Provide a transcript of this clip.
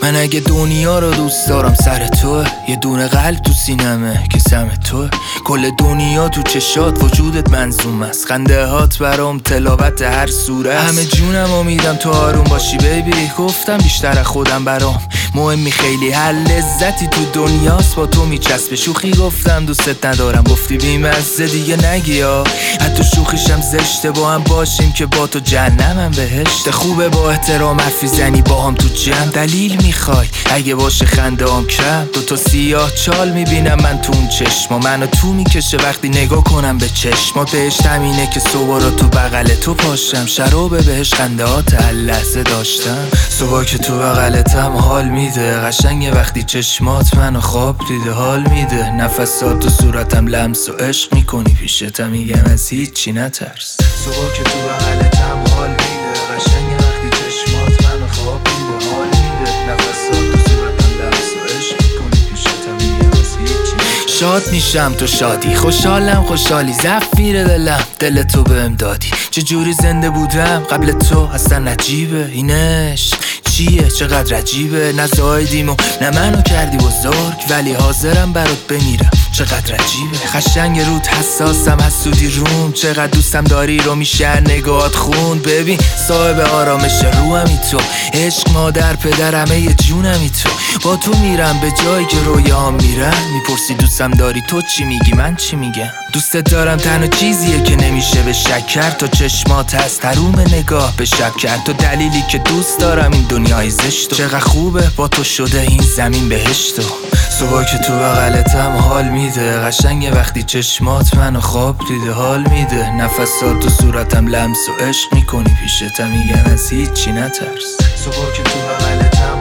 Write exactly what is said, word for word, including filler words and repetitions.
من اگه دنیا رو دوست دارم سر توه، یه دونه قلب تو سینمه که سم توه. کل دنیا تو چشات، وجودت منظوم است، خنده هات برام تلاوت هر سوره است. همه جونم و میدم تو آروم باشی بیبی، گفتم بیشتر خودم برام مهمی خیلی. هر لذتی تو دنیاست با تو میچسبه، شوخی گفتم دوستت ندارم گفتی بیمزه دیگه نگی ها. حتی شوخیشم زشته، با هم باشیم که با تو جهنمم بهشت. خوبه با احترام حرفی زنی با هم تو جمع، دلیل میخوای اگه باشه خنده هم کم. دوتا سیاه چال میبینم من تو اون چشما، منو تو میکشه وقتی نگاه کنم به چشمات. بهشت همینه که صبح رو تو بغل تو پاشم، شراب بهش خنده هات هر لحظه داشتم. صبح که تو بغلتم حال میده، قشنگه وقتی چشمات منو خواب دیده. حال میده نفسات تو صورتم لمس و عشق میکنی، پیشتم میگم از هیچی نترس. صبح که تو بغلتم حال میده، قشنگه وقتی چشمات منو خواب دیده. حال میده نفسات تو صورتم لمس و عشق میکنی، پیشتم میگم از هیچی نترس. شاد میشم تو شادی، خوشحالم خوشحالی، زفیر دلم دل تو بهم دادی. چجوری زنده بودم قبل تو اصلا عجیبه، این عشق چیه چقدر عجیبه. نه زایدیم و نه منو کردی بزرگ، ولی حاضرم برات بمیرم چقدر عجیبه. خشنگ رود حساسم حسودی روم، چقدر دوستم داری رو میشه نگاهات خون. ببین صاحب آرامش روحمی تو، عشق مادر پدر همه یه جونمی تو. با تو میرم به جایی که رویاهام میرن، میپرسی دوستم داری تو چی میگی من چی میگم. دوستت دارم تنها چیزیه که نمیشه به شک کرد، تو چشمات هست حروم نگاه به شب کرد. تو دلیلی که دوست دارم این دنیای زشتو، چقدر خوبه با تو شده این زمین بهشتو. صبح که تو بغلتم حال میده، قشنگه وقتی چشمات منو خواب دیده. حال میده نفسات تو صورتم لمس و عشق میکنی، پیشتم میگم از هیچی نترس. صبح که تو بغلتم